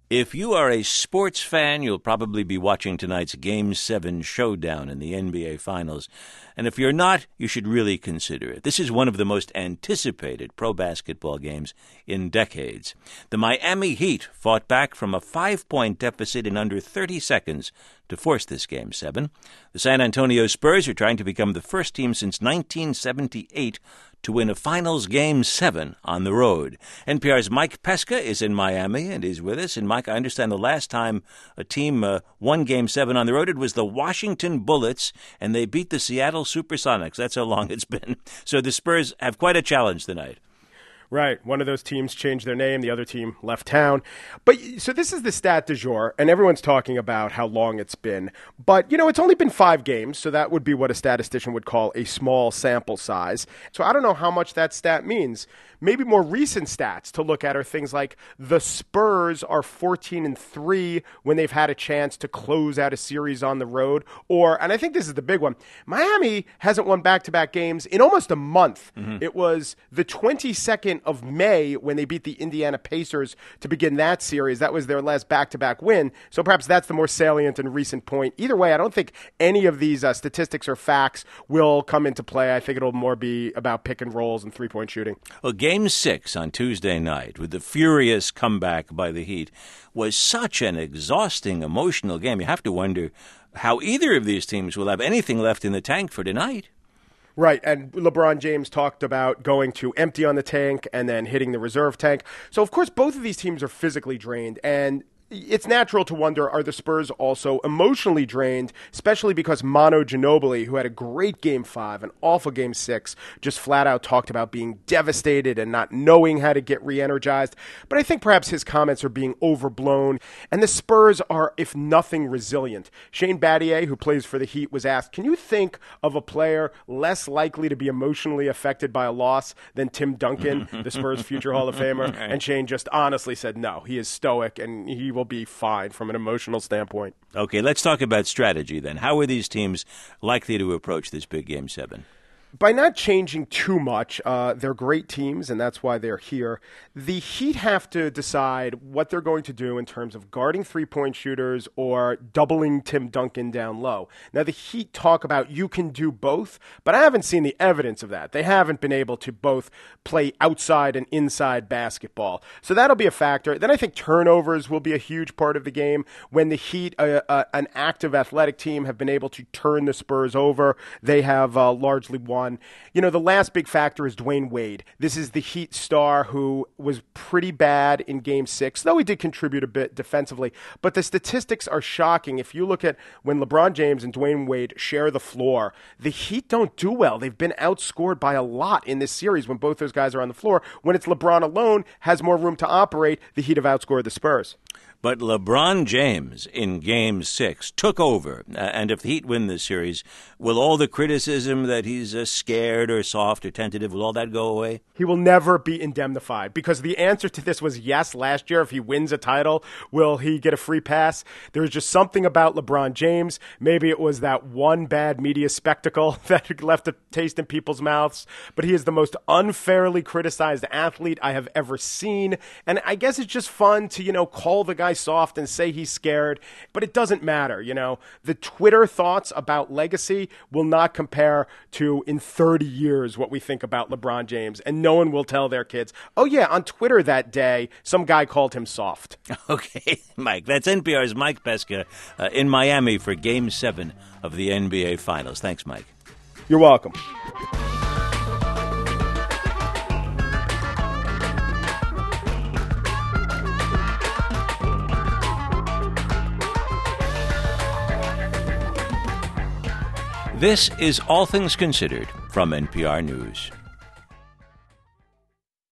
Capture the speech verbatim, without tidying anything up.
If you are a sports fan, you'll probably be watching tonight's Game seven showdown in the N B A Finals. And if you're not, you should really consider it. This is one of the most anticipated pro basketball games in decades. The Miami Heat fought back from a five-point deficit in under thirty seconds to force this Game seven. The San Antonio Spurs are trying to become the first team since nineteen seventy-eight to win a Finals Game seven on the road. N P R's Mike Pesca is in Miami and he's with us. And Mike, I understand the last time a team uh, won Game seven on the road, it was the Washington Bullets, and they beat the Seattle Supersonics. That's how long it's been. So the Spurs have quite a challenge tonight. Right. One of those teams changed their name. The other team left town. But so this is the stat du jour, and everyone's talking about how long it's been. But, you know, it's only been five games, so that would be what a statistician would call a small sample size. So I don't know how much that stat means. Maybe more recent stats to look at are things like the Spurs are fourteen and three when they've had a chance to close out a series on the road. Or, and I think this is the big one, Miami hasn't won back-to-back games in almost a month. Mm-hmm. It was the twenty-second of May when they beat the Indiana Pacers to begin that series. That was their last back-to-back win. So perhaps that's the more salient and recent point. Either way, I don't think any of these uh, statistics or facts will come into play. I think it'll more be about pick and rolls and three-point shooting. Well, Game six on Tuesday night with the furious comeback by the Heat was such an exhausting, emotional game. You have to wonder how either of these teams will have anything left in the tank for tonight. Right, and LeBron James talked about going to empty on the tank and then hitting the reserve tank. So, of course, both of these teams are physically drained, and it's natural to wonder, are the Spurs also emotionally drained, especially because Manu Ginobili, who had a great Game five, an awful Game six, just flat out talked about being devastated and not knowing how to get re-energized. But I think perhaps his comments are being overblown, and the Spurs are, if nothing, resilient. Shane Battier, who plays for the Heat, was asked, can you think of a player less likely to be emotionally affected by a loss than Tim Duncan, the Spurs' future Hall of Famer? And Shane just honestly said, no, he is stoic, and he will be fine from an emotional standpoint. Okay, let's talk about strategy then. How are these teams likely to approach this big Game seven? By not changing too much, uh, they're great teams, and that's why they're here. The Heat have to decide what they're going to do in terms of guarding three-point shooters or doubling Tim Duncan down low. Now, the Heat talk about you can do both, but I haven't seen the evidence of that. They haven't been able to both play outside and inside basketball. So that'll be a factor. Then I think turnovers will be a huge part of the game. When the Heat, uh, uh, an active athletic team, have been able to turn the Spurs over, they have uh, largely won. You know, the last big factor is Dwayne Wade. This is the Heat star who was pretty bad in Game six, though he did contribute a bit defensively. But the statistics are shocking. If you look at when LeBron James and Dwayne Wade share the floor, the Heat don't do well. They've been outscored by a lot in this series when both those guys are on the floor. When it's LeBron alone, has more room to operate, the Heat have outscored the Spurs. But LeBron James in Game six took over. Uh, and if the Heat win this series, will all the criticism that he's uh, scared or soft or tentative, will all that go away? He will never be indemnified, because the answer to this was yes last year. If he wins a title, will he get a free pass? There's just something about LeBron James. Maybe it was that one bad media spectacle that left a taste in people's mouths. But he is the most unfairly criticized athlete I have ever seen. And I guess it's just fun to, you know, call the guy soft and say he's scared, but it doesn't matter. You know, the Twitter thoughts about legacy will not compare to in thirty years what we think about LeBron James, and no one will tell their kids, oh yeah, on Twitter that day some guy called him soft. Okay, Mike, that's N P R's Mike Pesca uh, in Miami for Game seven of the N B A Finals. Thanks, Mike. You're welcome. This is All Things Considered from N P R News.